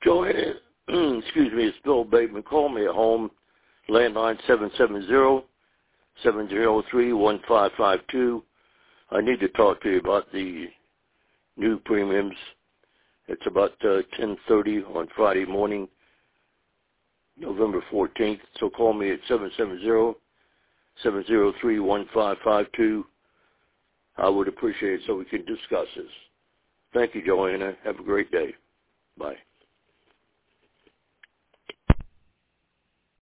Joanne, excuse me, it's Bill Bateman. Call me at home, landline 770-703-1552. I need to talk to you about the new premiums. It's about 10:30 on Friday morning, November 14th. So call me at 770-703-1552. I would appreciate it so we can discuss this. Thank you, Joanna. Have a great day. Bye.